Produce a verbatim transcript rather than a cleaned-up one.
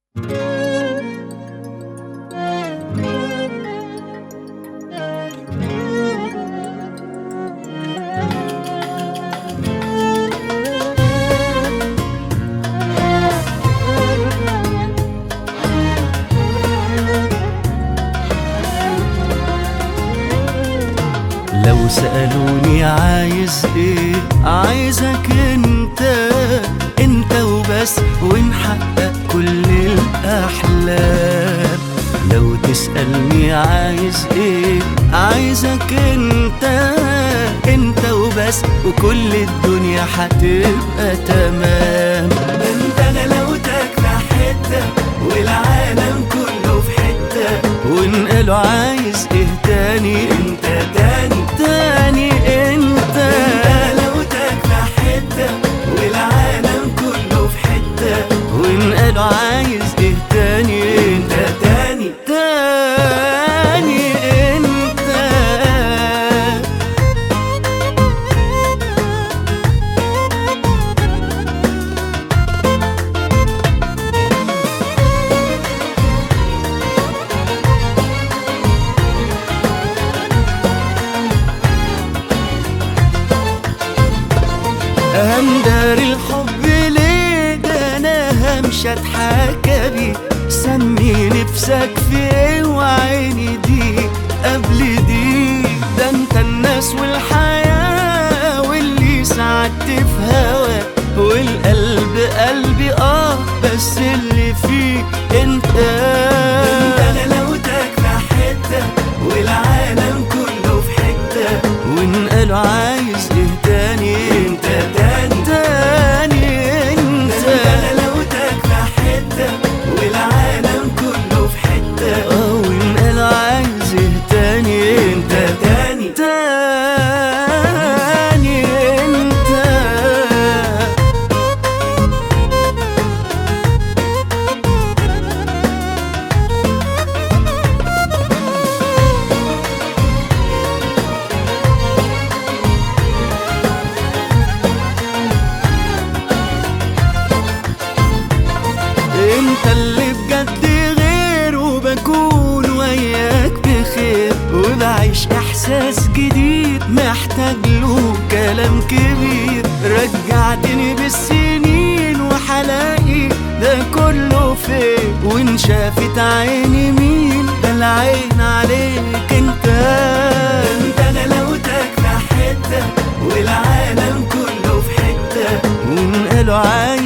لو سألوني عايز ايه، عايزك انت انت وبس، ونحقق كل الأحلام. لو تسألني عايز ايه، عايزك انت انت وبس، وكل الدنيا هتبقى تمام. انت غلاوتك في حتة والعالم كله في حتة، ونقاله عايز ايه تاني، انت تاني تاني انت. غلاوتك في حتة والعالم كله في حتة، ونقاله عايز ايه تاني، انت تاني تاني انت. هندار الحب ليه، ده انا همشي اتحكى بيه. سمي نفسك في ايه وعيني دي قبل دي، ده انت الناس والحياة واللي سعدت في هواك، والقلب قلبي اه بس اللي فيه انت. انت غلاوتك في حتة والعالم كله في حتة، ونقاله عايز ايه تاني، انت تاني تاني انت. غلاوتك في حتة والعالم كله في حتة، اه ونقاله عايز ايه تاني، انت تاني تاني انت. انت اللي بجد غير، وبكون وياك بخير، وبعيش احساس جديد محتاج له كلام كبير. رجعتني بالسنين وحلاقي ده كله فين، وان شافت عيني مين، ده العين عليك انت. انت غلاوتك في حتة والعالم كله في حتة، ونقاله عايز